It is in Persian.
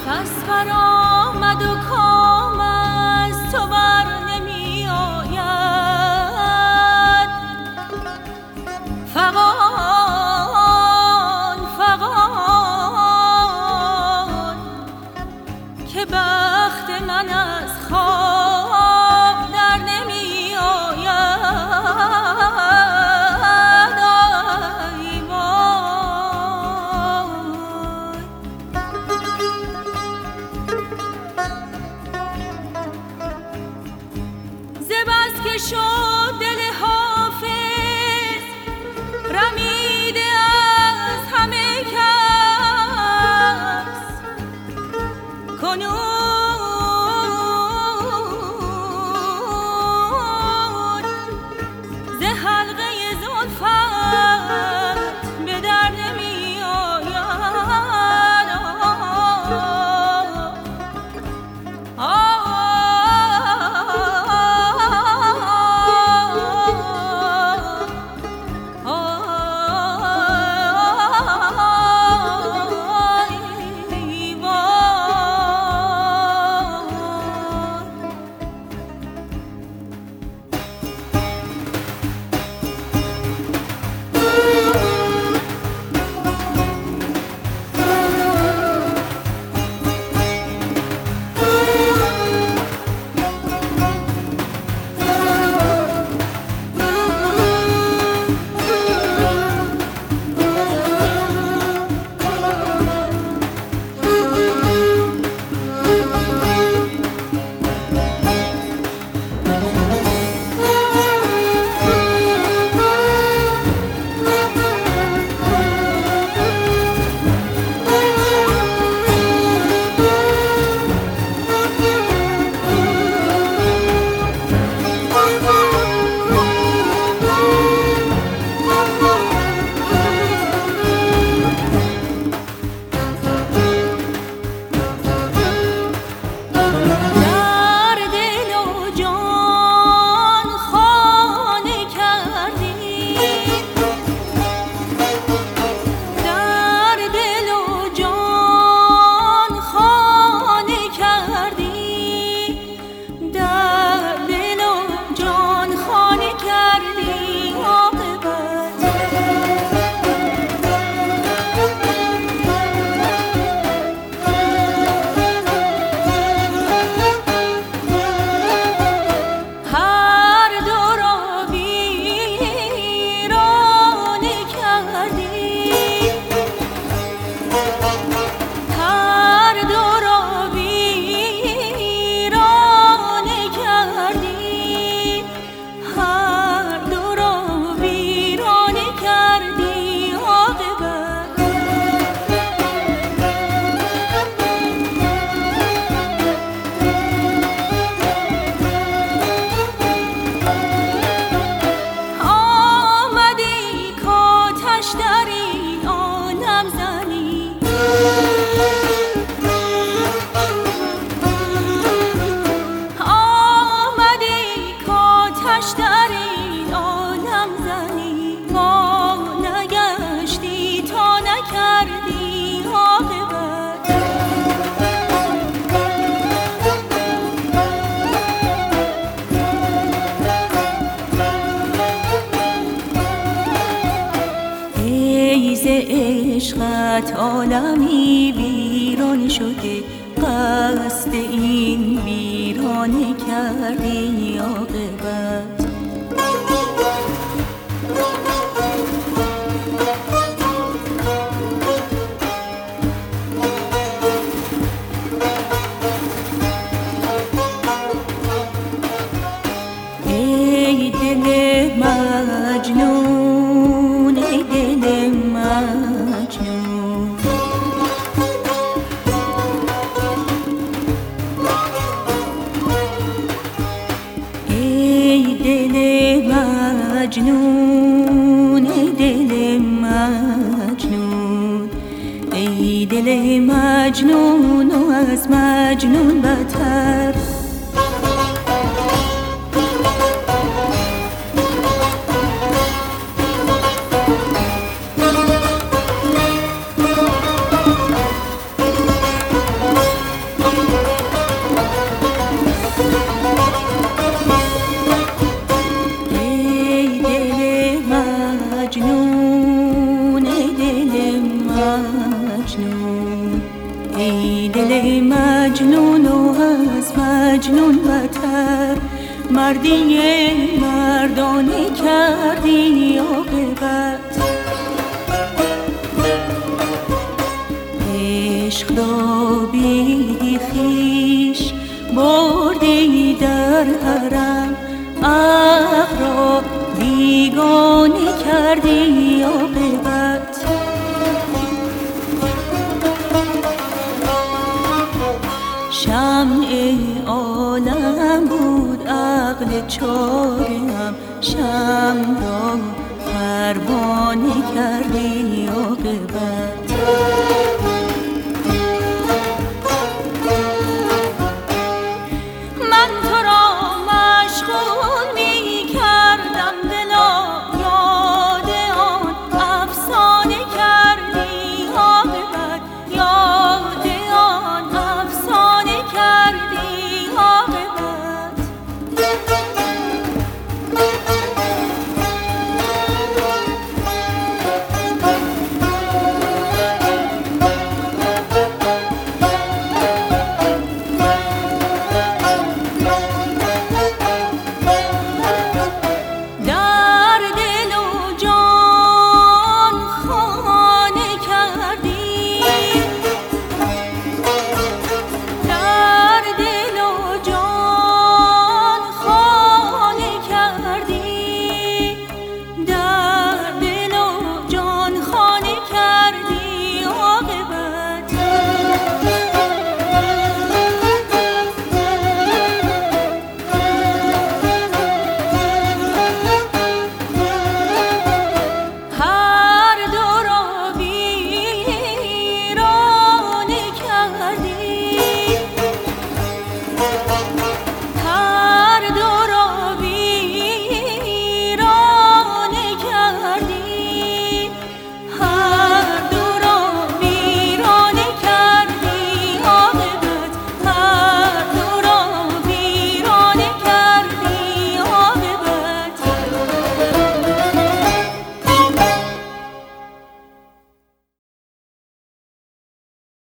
نفس برآمد و کام از تو بر نمی آید. فغان فغان که بخت من از خواب در نمی آید. که شد دل حافظ رمیده از همه کس، کنون ز حلقه زلفت به در نمی آید. عشقت عالمی ویران شده، قصد این ویرانه کردی عاقبت. ای دل مجنون، ای دل مجنون، ای دل مجنون، ای دل مجنون، ای دل مجنون و از مجنون بتر. مجنون و از مجنون بتر، مردی مردانه کردی عاقبت. عشق را بی خویش بردی در حرم، عقل را بیگانه کردی عاقبت. شمع عالم بود عقل چارم، شمع را پروانه کردی عاقبت.